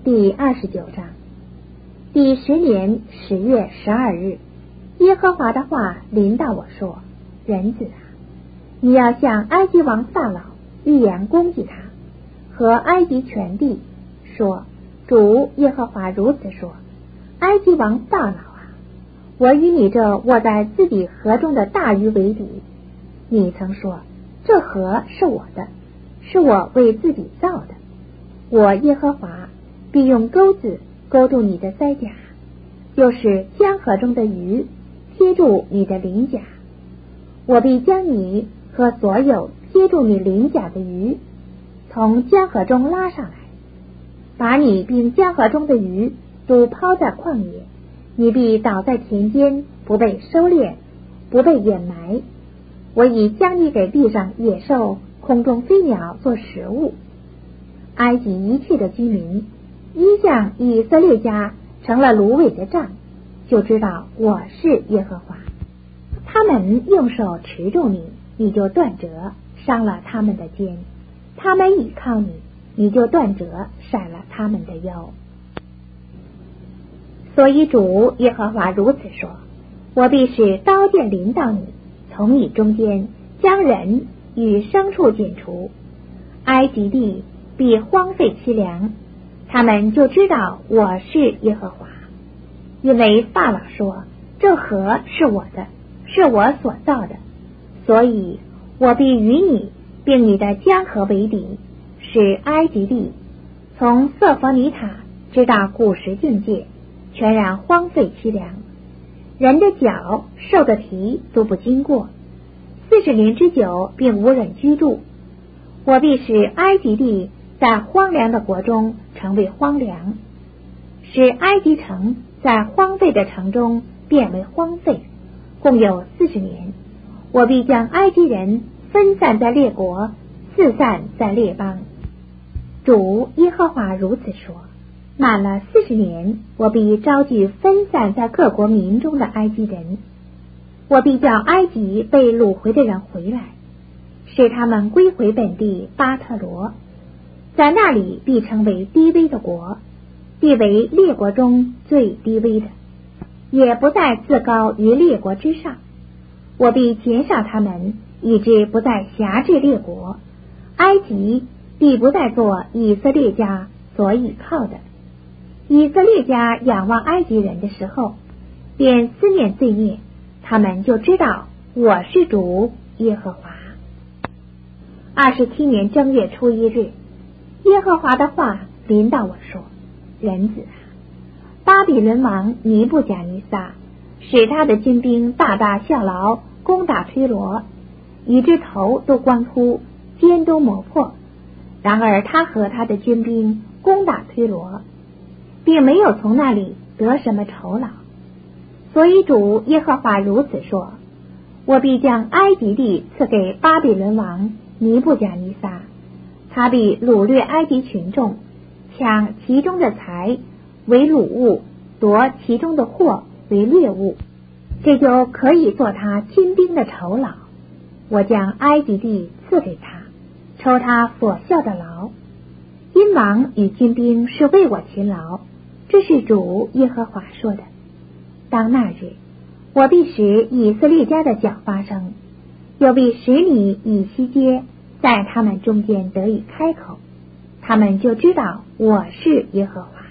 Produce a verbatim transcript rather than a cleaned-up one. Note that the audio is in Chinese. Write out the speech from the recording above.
第二十九章。第十年十月十二日，耶和华的话临到我说：人子啊，你要向埃及王法老预言攻击他和埃及全地，说：主耶和华如此说，埃及王法老啊，我与你这卧在自己河中的大鱼为敌。你曾说，这河是我的，是我为自己造的，我耶和华必用钩子勾住你的腮甲，又使江河中的鱼贴住你的鳞甲。我必将你和所有贴住你鳞甲的鱼从江河中拉上来，把你并江河中的鱼都抛在旷野，你必倒在田间，不被收敛，不被掩埋。我已将你给地上野兽、空中飞鸟做食物。埃及一切的居民一向以色列家成了芦苇的杖，就知道我是耶和华。他们用手持住你，你就断折，伤了他们的肩；他们倚靠你，你就断折，闪了他们的腰。所以主耶和华如此说：我必使刀剑临到你，从你中间将人与牲畜剪除，埃及地必荒废凄凉，他们就知道我是耶和华。因为法老说，这河是我的，是我所造的，所以我必与你并你的江河为敌，使埃及地从瑟弗尼塔直到古时境界全然荒废凄凉，人的脚兽的蹄都不经过，四十年之久并无人居住。我必使埃及地在荒凉的国中成为荒凉，使埃及城在荒废的城中变为荒废，共有四十年。我必将埃及人分散在列国，四散在列邦。主耶和华如此说：满了四十年，我必招聚分散在各国民中的埃及人，我必叫埃及被掳回的人回来，使他们归回本地巴特罗，在那里必成为低微的国，必为列国中最低微的，也不再自高于列国之上。我必减少他们，以致不再辖制列国，埃及必不再做以色列家所倚靠的。以色列家仰望埃及人的时候，便思念罪孽，他们就知道我是主耶和华。二十七年正月初一日，耶和华的话临到我说：人子啊，巴比伦王尼布甲尼撒使他的军兵大大效劳，攻打推罗，以致头都光秃，肩都磨破。然而他和他的军兵攻打推罗，并没有从那里得什么酬劳。所以主耶和华如此说：我必将埃及地赐给巴比伦王尼布甲尼撒，他必掳掠埃及群众，抢其中的财为掳物，夺其中的货为掠物，这就可以做他军兵的酬劳。我将埃及地赐给他，抽他所效的劳，因王与军兵是为我勤劳，这是主耶和华说的。当那日，我必使以色列家的脚发生，又必使你以西结在他们中间得以开口，他们就知道我是耶和华。